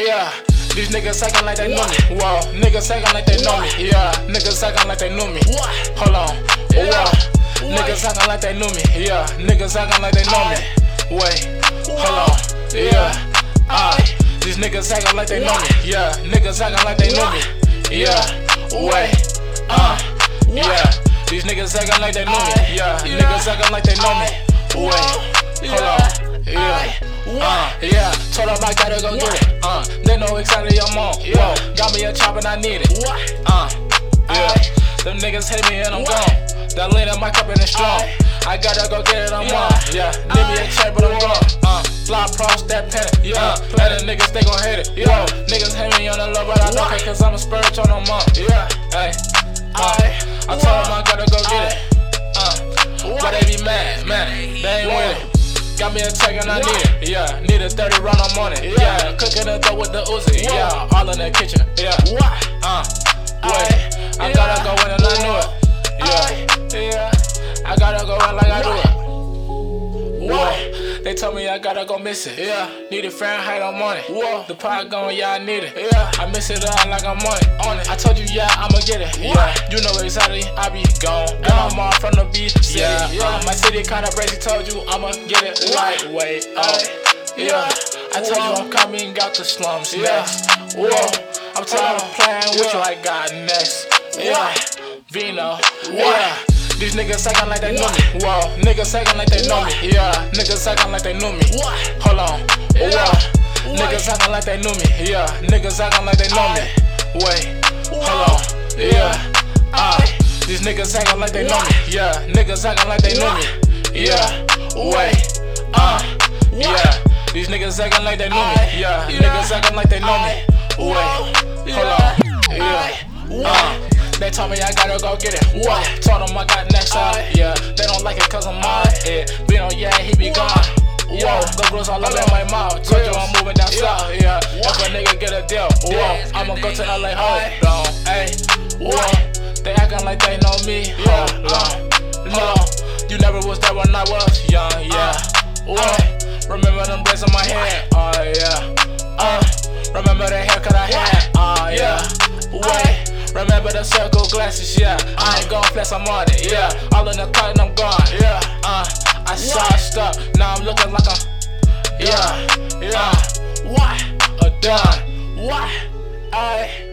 Yeah, these niggas acting like they know me. Whoa, niggas acting like they know me. Yeah, niggas acting like they knew me. Hold on. Whoa, niggas acting like they knew me. Yeah, niggas acting like they know me. Wait, hold on. Yeah, these niggas acting like they know me. Yeah, niggas acting like they know me. Yeah, wait, yeah, these niggas acting like they know me. Yeah, niggas acting like they know me. Wait, hold on. Yeah, told them I gotta go get it. They know exactly I'm on. Got me a chop and I need it. Yeah, them niggas hate me and I'm gone. That lean in my cup and it's strong. I gotta go get it, I'm on. Yeah, need me a check but I'm gone. Fly across that pen. Yeah, and the niggas they gon' hate it. Yeah, niggas hate me on the low but I don't care cause I'm a spiritual no more. Yeah, hey, I told them I gotta go get it. But they be mad, they ain't with it. Got me a check and I need it. Yeah, need a 30 round, I'm on it. Yeah, cooking the dough with the Uzi. Yeah, all in the kitchen. Yeah, wait, I gotta go in and I knew it. Yeah, I gotta go in like I do it. Whoa, they told me I gotta go miss it. Yeah, need it Fahrenheit, I'm on it. Whoa, the pot going, yeah, I need it. Yeah, I miss it out like I'm on it. I told you, yeah, I'ma get it. Yeah, you know exactly, I be gone. And I'm all from the beach. Yeah, my city kinda crazy. Told you I'ma get it lightweight. Yeah, I told you I'm coming out the slums next. Whoa, I'm tired of playing with you. I got next. Yeah, Vino. Yeah. These niggas acting like they know me. Whoa, niggas acting like they know me. Yeah, niggas acting like they knew me. Hold on. Whoa, niggas acting like they knew me. Yeah, niggas acting like they know me. Wait, hold on. Yeah, these niggas acting like they know me. Yeah, niggas acting like they knew me. Yeah, wait, yeah, these niggas acting like they knew me. Yeah, niggas acting like they know me. Wait, hold on. Yeah, they told me I gotta go get it. Whoa, told them I got next time. Yeah, they don't like it cause I'm on it. Vino, yeah, he be gone. Whoa, the rules all over my mouth. Told you I'm moving down south. Yeah, if a nigga get a deal, whoa, I'ma go to LA. Hold on, ayy. Whoa, they acting like they know me. Hold on, you never was there when I was young. Yeah, whoa, remember them braids on my head. Yeah, remember the haircut I had. Yeah, wait. Remember the circle glasses, yeah. I ain't gon' flex, I'm on it, yeah. All in the cut and I'm gone, yeah. I sauced up, now I'm looking like a, yeah. What? A done, what?